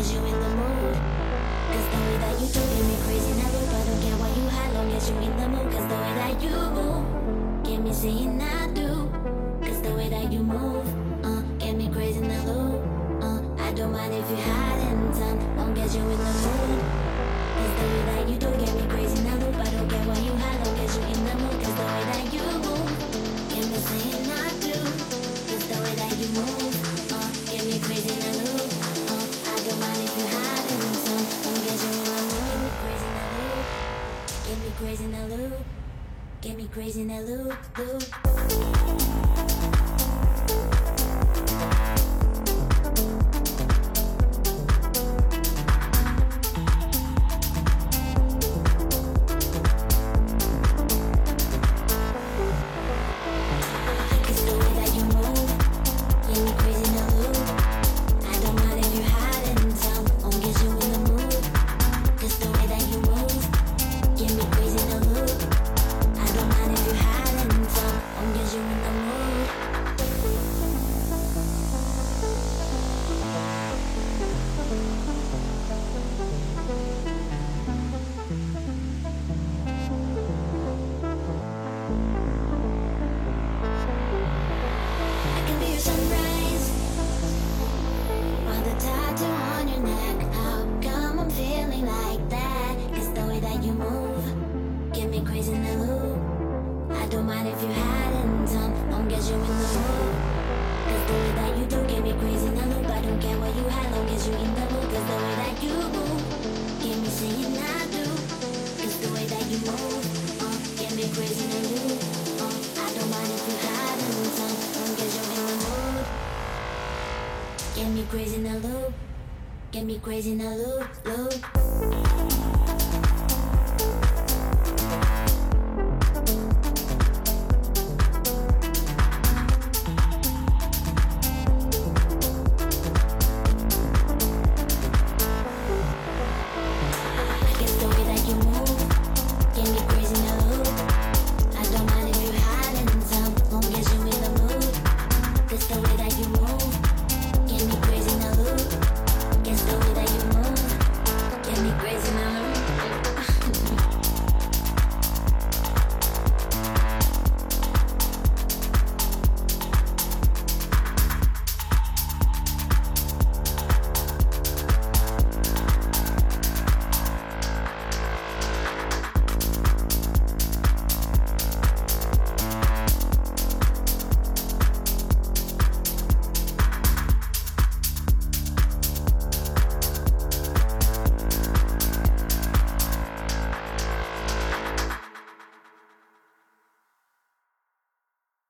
as you in the mood. Cause the way that you do get me crazy in that loop. I don't care what you hide, long as you in the mood. Cause the way that you move, get me saying I do. Cause the way that you move, get me crazy in that loop. I don't mind if you hide and time, long as you in the mood. Cause the way that you do get me crazy in that loop. I don't care what you hide, long as you in the mood. Cause the way that you move, get me saying I do. Cause the way that you move, get me crazy in that loop. I don't mind if you hide and time, long as you in the mood. Get me crazy in that loop. Get me crazy in that loop, loop. Get me crazy in a loop, get me crazy in a loop, loop.